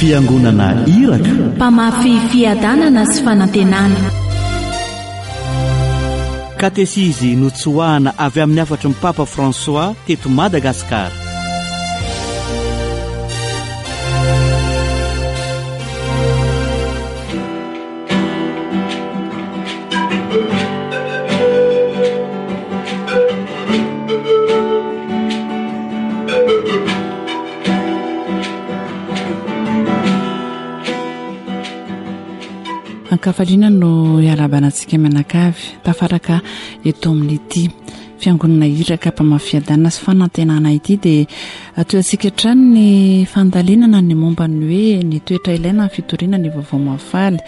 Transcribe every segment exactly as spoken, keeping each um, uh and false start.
fiangonana iraka, mpamafy fiadanana sy fanantenana. katesizy notsoahana avy amin'ny afatry ny Papa François teto Madagasikara. Ankafaliana no iarabanantsika menakavy tafaraka eto amin'ity fiangonana iraka mpamafiadana sy fanantenana ity dia atoantsika trano ny fandalinana ny momba ny hoe ny toetra ilaina ny fitoriana ny vaovao mafaly.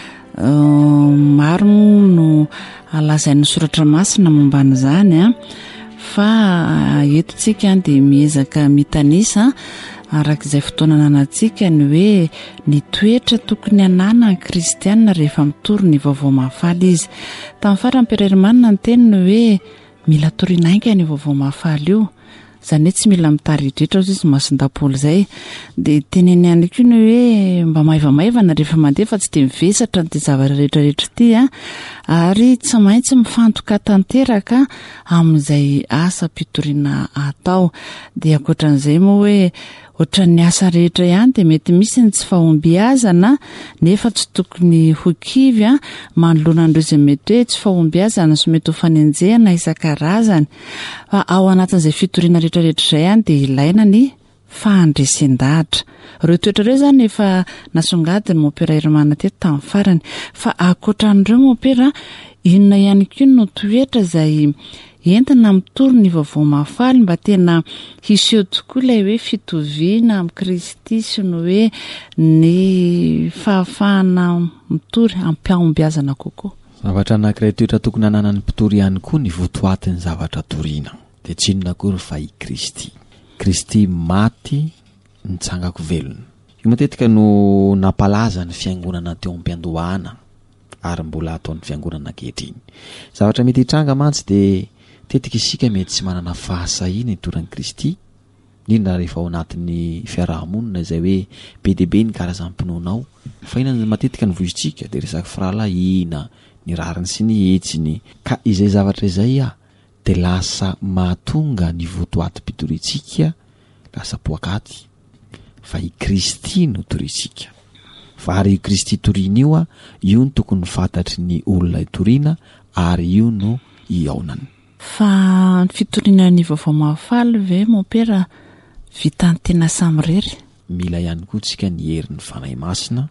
Uh, maro no alazain'ny soratra masina momba n'izany a fa eto tsika dia miezaka mitanisa arak'izay fotoana nanantsika ny hoe ny toetra tokony anana ny kristianina rehefa mitory ny vaovao mahafaly izy. Tamin'ny farany Pierre-Hermann ny teny ny hoe mila torianainga ny vaovao mahafaly io, izany hoe tsy mila mitaridritra izy mason-dapoly izay. Dia teneny ihany koa ny hoe mba maivamaivana rehefa mandeha fa tsy dia mivesatra ny zavatra rehetrarehetra ity a, ary tsy maintsy mifantoka tanteraka amin'izay asa mpitoriana atao. Dia ankoatran'izay moa hoe ohatran'ny asa rehetra ihany dia mety misy ny tsy fahombiazana nefa tsy tokony ho kivy a manoloana an'ireo izay mety hoe tsy fahombiazana sy mety ho fanenjehana isan-karazany. Fa ao anatin'izay fitoriana rehetrarehetra izay ihany dia ilaina ny fahandresan-dahatra. Ireo toetra ireo izany efa nasongadiny mopera Hermann teto tamin'ny farany. Fa ankoatran'ireo mopera, inona ihany koa no toetra izay entina mitory ny vaovao mahafaly mba tena hiseho tokoa ilay hoe fitoviana amin'ny Kristy sy ny hoe ny fahafahana mitory ampiahombiazana kokoa. Zavatra anankiray toetra tokony ananan'ny mpitory ihany koa ny votoatin'ny zavatra toriana. Dia tsy inona akory fa i Kristy. Kristy maty nitsangako velona. Io matetika no nampalaza ny fiangonana teo am-piandohana ary mbola ataon'ny fiangonana ankehitriny. Zavatra mety hitranga mantsy dia tetika isika mety tsy manana fahasahiana hitoran'i Kristy, indrindra rehefa ao anatin'ny fiarahamonina izay hoe be dia be ny karazam-pinoanao. Fa inona matetika ny voizitsika dia resaky firalahiana, ny rariny sy ny hetsiny. Ka izay zavatra izay a dia lasa mahatonga ny votoatim-pitoritsika lasa poakaty. Fa i Kristy no toriantsika. Fa ary i Kristy toriana io a, io no tokony fantatry ny olona itoriana ary io no iaonany. Fa ny fitoriana ny vaovao mahafaly ve mopera vitan'ny tena samirery? Mila ihany koa tsika ny herin'ny fanahy masina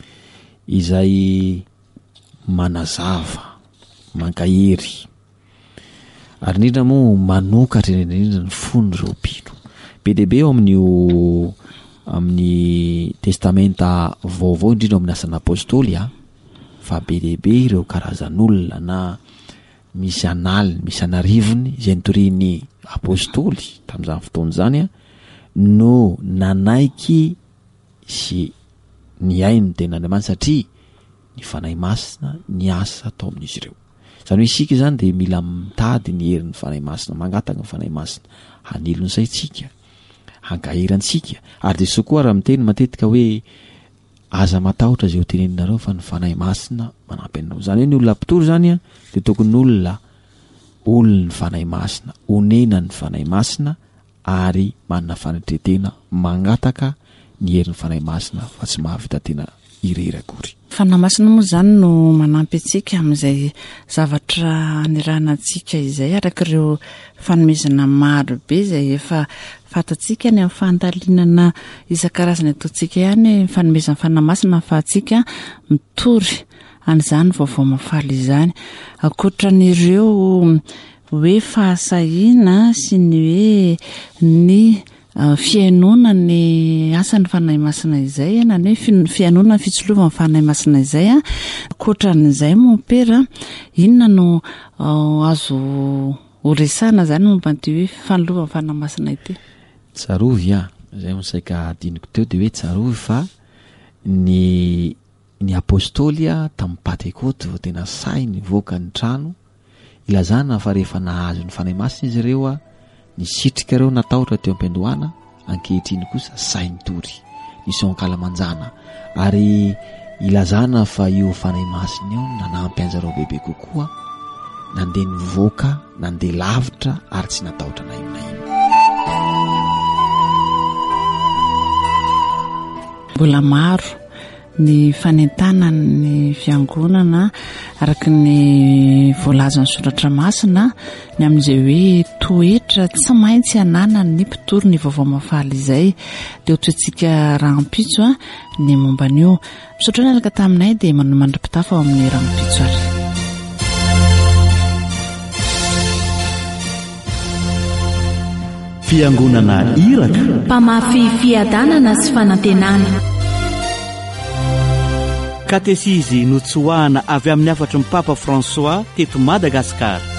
izay manazava, mankahery. Ary indrindra moa manokatra indrindra ny fon'ireo mpino. Be dia be eo amin'io amin'ny testamenta vaovao indrindra amin'ny asan'ny apôstôly a, fa be dia be ireo karazan'olona na misy analiny, misy anarivony izay nitorian'ny apôstôly tamin'izany fotoana izany a, no nanaiky sy niainy ten'Andriamanitra satria ny fanahy masina ny asa atao amin'izy ireo. Izany hoe isika izany dia mila mitady ny herin'ny fanahy masina, mangataka ny fanahy masina hanilo ny saintsika, hankahirantsika. Ary dia sokoa raha miteny matetika hoe aza matahotra izay ho teneninareo fa ny fanahy masina manampy anareo. Izany hoe ny olona mpitory izany a dia tokony olona olona ny fanahy masina, onena ny fanahy masina ary manana fanatretena mangataka ny herin'ny fanahy masina fa tsy mahavita tena irery akory. Fanahy masina moa izany no manampy antsika amin'izay zavatra niranantsika izay araka ireo fanomezana maro be izay efa fantatsika ny amin'ny fandalinana isan-karazany ataontsika ihany fanomezana fanahy masina fa atsika mitory an'izany vaovao mahafaly izany. Ankoatran'ireo hoe fahasahiana sy ny hoe ny Uh, fiainona ny asan'ny fanahy masina izay na ny fiainona ny fitsilova ny fanahy masina izay a. Ankoatran'izay mopera, inona no uh, azo horesana zany momba an'ity hoe fanolova ny fanahy masina ity? Tsarovy a, izay misaika adiniko teo dia hoe tsarovy fa ny ny apôstôly a tamin'ny Pentekote vao tena sainy voaka ny trano ilazana fa rehefa nahazo ny fanahy masina izy ireo a, ny sitrika ireo natahotra teo am-piandohana, ankehitriny kosa sainy tory. mission Kalamanjana ary ilazana fa io fanay masina io nanampy anjareo bebe kokoa nandeha nivoaka nandeha lavitra ary tsy natahotra na inona ino. Mbola maro ny fanentana ny fiangonana araka ny voalazan'ny soratra masina ny amin'izay hoe toetra tsy maintsy anana ny mpitoro ny vaovao mafaly izay dia ohatra antsika rahampitso a ny momban'io misaotra ny alaka taminay dia manomandra-pitafa ao amin'ny rahampitso ary. Fiangonana Iraka, mpamafy fiadanana sy fanantenana. Katesisy notsoahana avy amin'ny afatry ny Papa François teto Madagasikara.